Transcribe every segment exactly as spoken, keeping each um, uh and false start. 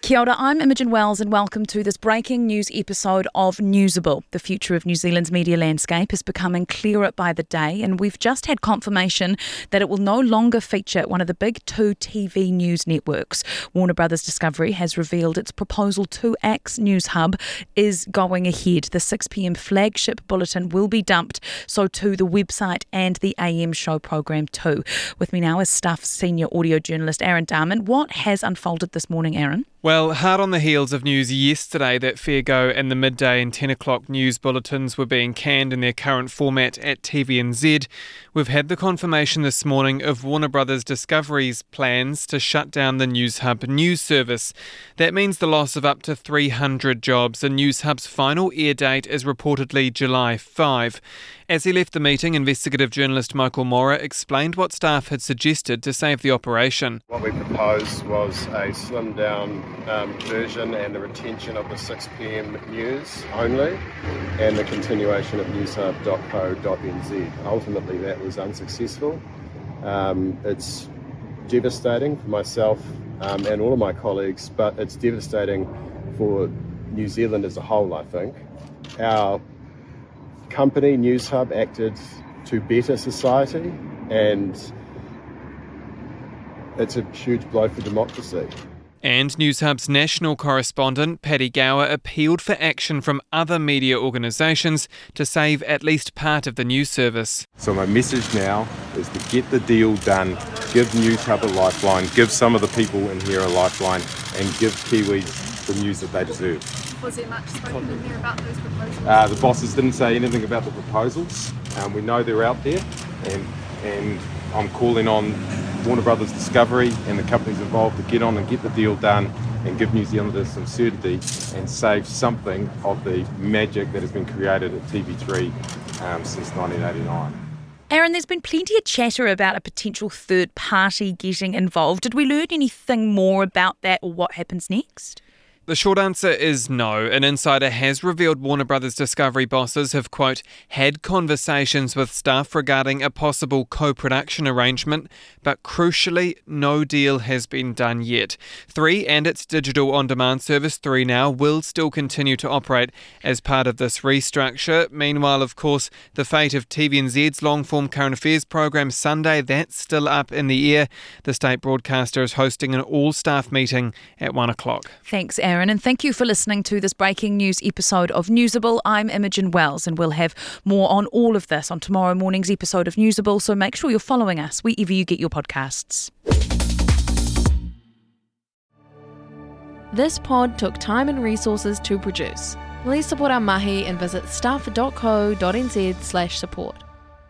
Kia ora, I'm Imogen Wells and welcome to this breaking news episode of Newsable. The future of New Zealand's media landscape is becoming clearer by the day, and we've just had confirmation that it will no longer feature one of the big two T V news networks. Warner Brothers Discovery has revealed its proposal to Axe News Hub is going ahead. The six p.m. flagship bulletin will be dumped, so too the website and the A M show program too. With me now is Stuff senior audio journalist Aaron Darman. What has unfolded this morning, Aaron? Well, hard on the heels of news yesterday that Fair Go and the midday and ten o'clock news bulletins were being canned in their current format at T V N Z, we've had the confirmation this morning of Warner Brothers Discovery's plans to shut down the News Hub news service. That means the loss of up to three hundred jobs, and News Hub's final air date is reportedly July fifth. As he left the meeting, investigative journalist Michael Mora explained what staff had suggested to save the operation. What we proposed was a slimmed down um, version and the retention of the six p.m. news only and the continuation of newshub dot co dot n z. Ultimately that was unsuccessful. Um, it's devastating for myself um, and all of my colleagues, but it's devastating for New Zealand as a whole, I think. Our company, News Hub, acted to better society, and it's a huge blow for democracy. And News Hub's national correspondent, Paddy Gower, appealed for action from other media organisations to save at least part of the news service. So my message now is to get the deal done, give News Hub a lifeline, give some of the people in here a lifeline, and give Kiwis the news that they deserve. Was there much spoken in here about those proposals? Uh, the bosses didn't say anything about the proposals. Um, we know they're out there, and and I'm calling on Warner Brothers Discovery and the companies involved to get on and get the deal done and give New Zealanders some certainty and save something of the magic that has been created at T V three um, since nineteen eighty-nine. Aaron, there's been plenty of chatter about a potential third party getting involved. Did we learn anything more about that or what happens next? The short answer is no. An insider has revealed Warner Brothers Discovery bosses have, quote, had conversations with staff regarding a possible co-production arrangement, but crucially, no deal has been done yet. Three and its digital on-demand service, Three Now, will still continue to operate as part of this restructure. Meanwhile, of course, the fate of T V N Z's long-form current affairs program Sunday, that's still up in the air. The state broadcaster is hosting an all-staff meeting at one o'clock. Thanks, Aaron. Aaron, and thank you for listening to this breaking news episode of Newsable. I'm Imogen Wells, and we'll have more on all of this on tomorrow morning's episode of Newsable, so make sure you're following us wherever you get your podcasts. This pod took time and resources to produce. Please support our mahi and visit stuff dot co dot n z slash support.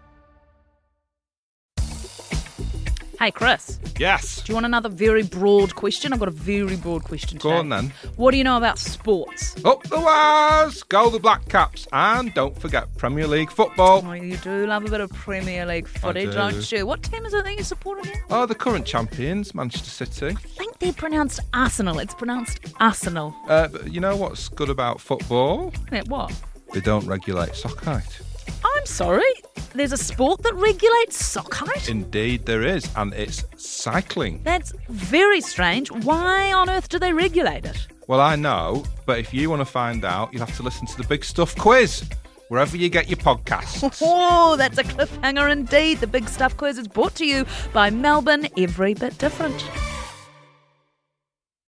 Hey, Chris. Yes. Do you want another very broad question? I've got a very broad question today. Go on then. What do you know about sports? Up the wires! Go the Black Caps. And don't forget Premier League football. Oh, you do love a bit of Premier League footy, do. don't you? What team is it that you support again? Oh, the current champions, Manchester City. I think they're pronounced Arsenal. It's pronounced Arsenal. Uh, but you know what's good about football? Yeah, what? They don't regulate sock height. I'm sorry? There's a sport that regulates sock height? Indeed there is, and it's cycling. That's very strange. Why on earth do they regulate it? Well, I know, but if you want to find out, you'll have to listen to the Big Stuff quiz, wherever you get your podcasts. Oh, that's a cliffhanger indeed. The Big Stuff quiz is brought to you by Melbourne Every Bit Different.